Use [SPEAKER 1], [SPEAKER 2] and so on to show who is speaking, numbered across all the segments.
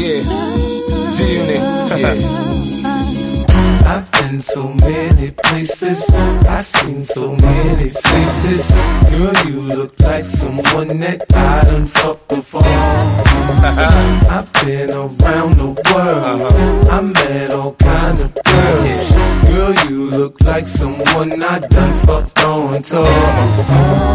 [SPEAKER 1] Yeah, G-Unit, yeah.
[SPEAKER 2] I've been so many places, I've seen so many faces. Girl, you look like someone that I done fucked before. I've been around the world, I met all kinds of girls. Girl, you look like someone I done fucked on tours.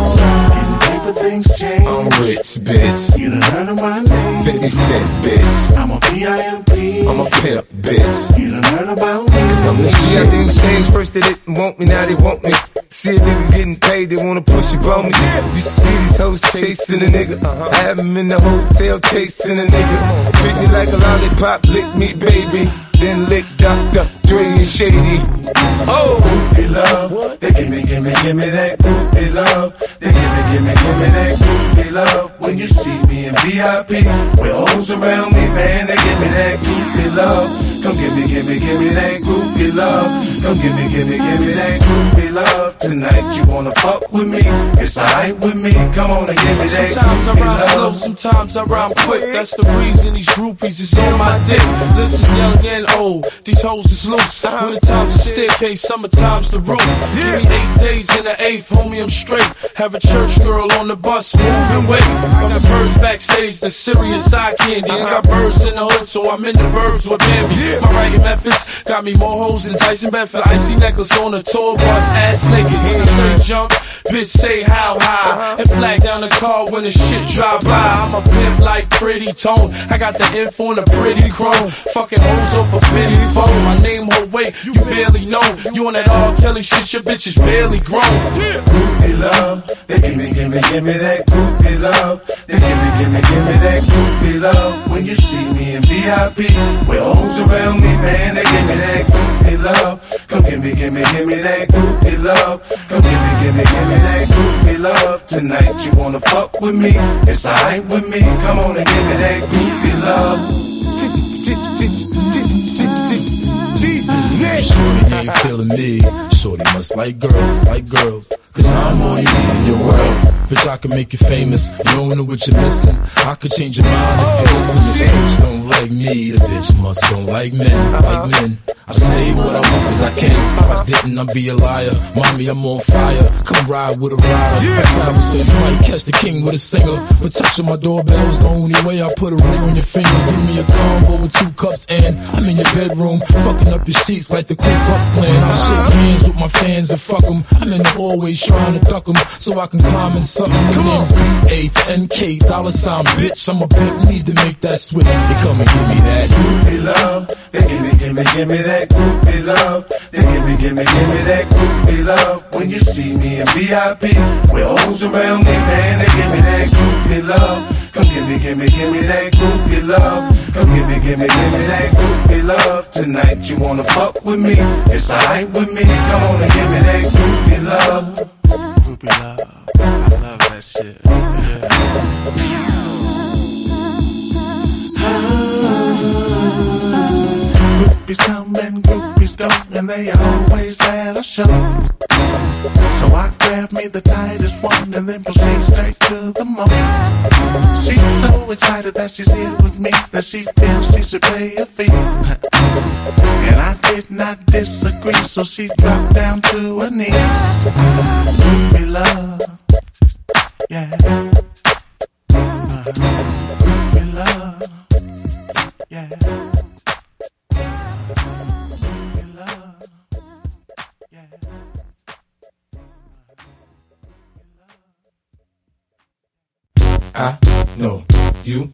[SPEAKER 2] And paper things change.
[SPEAKER 1] I'm rich, bitch.
[SPEAKER 2] You done heard of my name.
[SPEAKER 1] 50 Cent, bitch.
[SPEAKER 2] I'm a P.I.M.P.
[SPEAKER 1] I'm a pimp, bitch.
[SPEAKER 2] You done heard about me.
[SPEAKER 1] I'm the shit. I didn't change. First they didn't want me, now they want me. See a nigga getting paid, they wanna push it on me. You see these hoes chasing a nigga. I have them in the hotel tasting a nigga. Treat me like a lollipop, lick me, baby. Then lick Dr. Dre and Shady. Oh,
[SPEAKER 2] groupie love. They give me that groupie love. They give me that groupie love. When you see me in VIP, with hoes around me, man, they give me that groupie love. Come give me that groupie love. Come give me that groupie love. Tonight you wanna fuck with me? It's alright with me. Come on and give me that
[SPEAKER 3] sometimes
[SPEAKER 2] groupie
[SPEAKER 3] I rhyme slow,
[SPEAKER 2] love.
[SPEAKER 3] sometimes I rhyme quick. That's the reason these groupies is on my dick. Listen, young and old, these hoes is loose. Wintertime's the staircase, summertime's the roof. Give me 8 days in the 8th, homie, I'm straight. Have a church girl on the bus, moving weight. Got birds backstage, the serious eye candy. And got birds in the hood, so I'm in the burbs with Bambi. My writing methods got me more hoes than Tyson Bedford. Icy necklace on a tour bus, ass naked. I say jump, bitch say how high. And flag down the car when the shit drive by. I'm a pimp like Pretty Tone. I got the info on the pretty chrome. Fucking hoes off a 54. My name whole weight, you barely know. You on that R. Kelly shit, your bitch is barely grown.
[SPEAKER 2] Groupie love. They give me that groupie love. They give me that groupie love. When you see me in VIP, with hoes around me, man, they give me that groupie love. Come give me that groupie love. Come give me that groupie love. Tonight you wanna fuck with me? It's alright with me. Come on and give me that groupie love.
[SPEAKER 4] Shorty ain't feeling me. Shorty must like girls. Cause I'm all you need in your world. Bitch, I can make you famous. You don't know what you're missing. I could change your mind if you listen. If the bitch don't like me, the bitch must don't like men. I say what I want cause I can. If I didn't, I'd be a liar. Mommy, I'm on fire. Come ride with a rider. I travel so you might catch the king with a singer. But touching my doorbell's the only way I put a ring on your finger. Give me a convo with 2 cups and I'm in your bedroom. Fucking up your sheets like the Ku Klux Klan. I shake hands with my fans and fuck them. I'm in the hallways trying to duck them so I can climb in something. The name's B-A-N-K, $, bitch. I'm a pimp, need to make that switch. They come and give me that
[SPEAKER 2] groupie love. They give me that groupie love. They give me that groupie love. When you see me in VIP, with hoes around me, man, they give me that groupie love. Come give me that groupie love. Come give me that groupie love. Tonight you wanna fuck with me? It's alright with me. Come on and give me that groupie love.
[SPEAKER 5] Groupie love, I love that shit.
[SPEAKER 2] Groupies come and groupies go, and they always at a show. So I grab me the tightest one and then proceed straight to the moment. She's so excited that she's here with me that she feels she should pay a fee. And I did not disagree, so she dropped down to her knees. Groupie love, yeah. Groupie love, yeah.
[SPEAKER 1] I know you